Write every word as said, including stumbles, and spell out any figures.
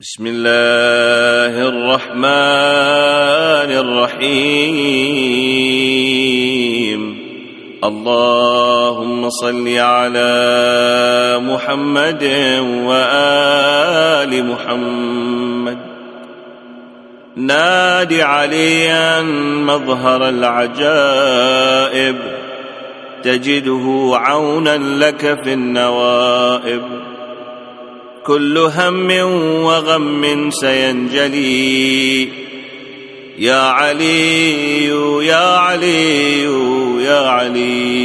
بسم الله الرحمن الرحيم. اللهم صل على محمد وآل محمد. نادي عليا مظهر العجائب، تجده عونا لك في النوائب. كل هم وغم سينجلي، يا علي يا علي يا علي.